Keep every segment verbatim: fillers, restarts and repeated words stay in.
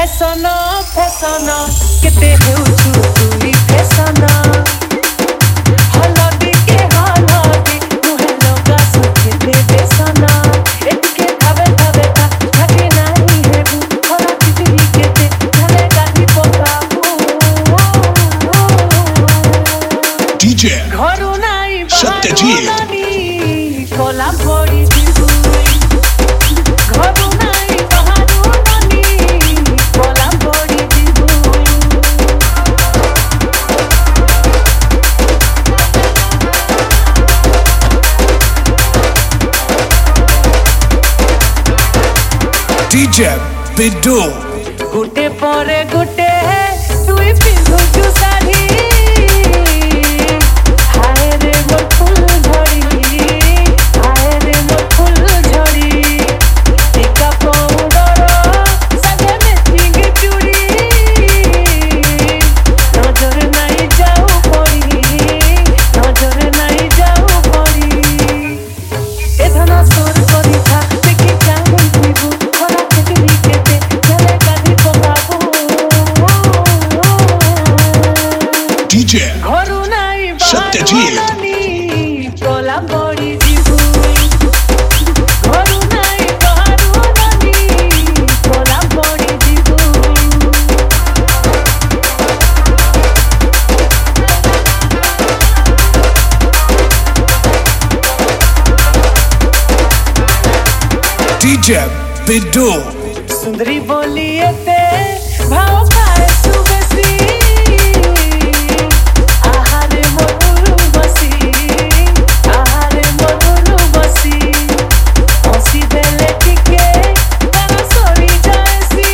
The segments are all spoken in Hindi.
फैशन फैशन केते हेउछु तुई फैशन हलदी के हलदी मुहे लोगा सुखे दे बेसन एतके भावे भावे ता भागे नाही हेबु खरा तितिरी केते ढले गाधी पकाबु डीजे घरु नाही सत्यजीत कोला भोरी दिबु घरु नाही बहारू ननी कोला भोरी दिबु डीजे बिड्डू गुटे परे गुटे तुई पिंधु साड़ी हाय रे मोर फूल झड़ी हाय रे मोर फूल झड़ी टीका पाउडर सगे मेथिंग चूड़ी नजर नहीं जाऊ पड़ी नजर नहीं जाऊ पड़ी ए धना सुर करी था देखि जाऊ दिबु खरा तितिरी केते चले गाधी पकाबु डीजे घरु नाही सत्यजीत कोला बड़ी दिबु घरु नाही बहारू ननी कोला बड़ी दिबु डीजे बिड्डू सुंदरी बोलिए ते भाव खाए सुबसी आहार मोरू बसी आहार मोरू बसी हसी देले टिके तारा सोरी जासी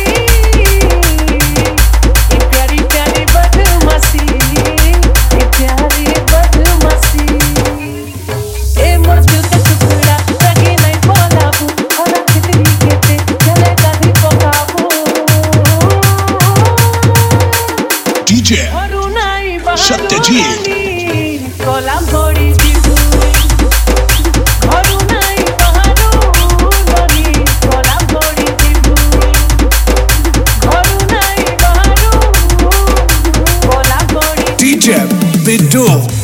ए प्यारी प्यारी बदमाशी ए प्यारी बदमाशी ए मोर दिल के टुकड़ा लगे नहीं बोलाबू खरा तितरी केते चले गाधी पकाबू डीजे घरु नाही बहारू सत्यजीत ननी कोला भोरी दिबु घरु नाही बहारू ननी कोला भोरी दिबु घरु नाही बहारू कोला भोरी डीजे बिड्डू